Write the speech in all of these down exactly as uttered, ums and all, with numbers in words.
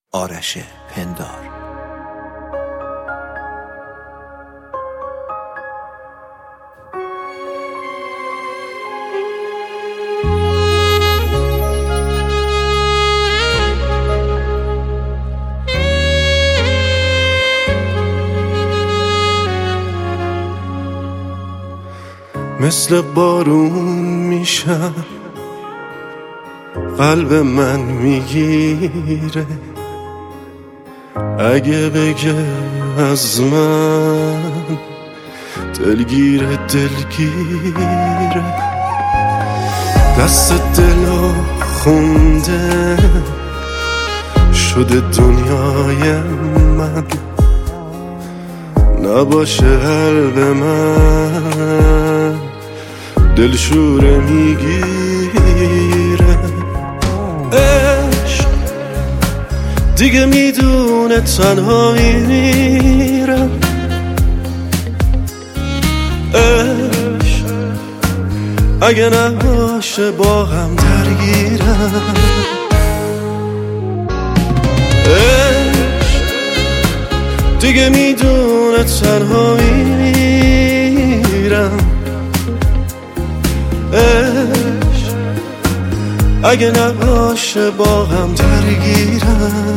آرش پندار. مثل بارون میشم قلب من میگیره، اگه بگه از من دلگیره دلگیره. دست دلو خونده شده دنیای من، نباشه قلب من دلشوره میگیره. عشق دیگه میدونه تنهایی میرم، عشق اگه نباشه با هم درگیرم. عشق دیگه میدونه تنهایی میرم، عشق اگه نباشه با هم درگیرم.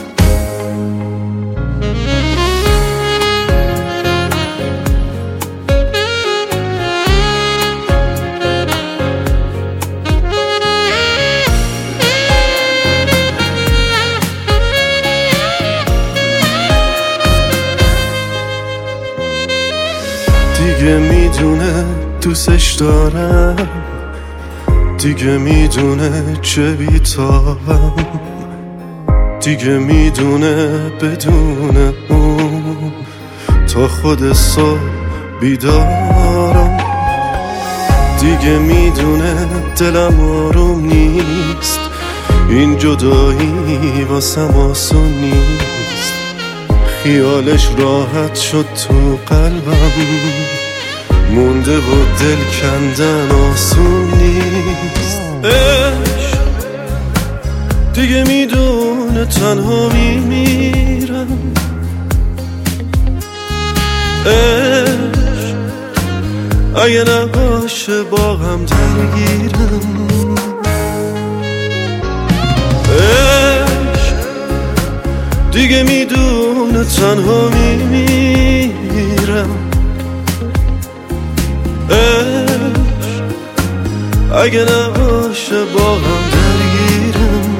دیگه میدونه دوستش دارم، دیگه میدونه چه بیتابم، دیگه میدونه بدون اون تا خود صبح بیدارم. دیگه میدونه دلم آروم نیست، این جدایی واسم آسون نیست، خیالش راحت شد تو قلبم، مونده و دل کندن آسون نیست. عشق دیگه میدونه تنها میمیرم، عشق اگه نباشه با هم درگیرم. عشق دیگه میدونه تنها میمیرم، عشق اگه نباشه با هم درگیرم.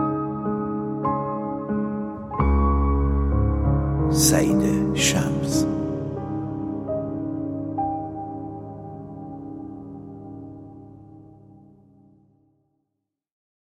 سعید شمس.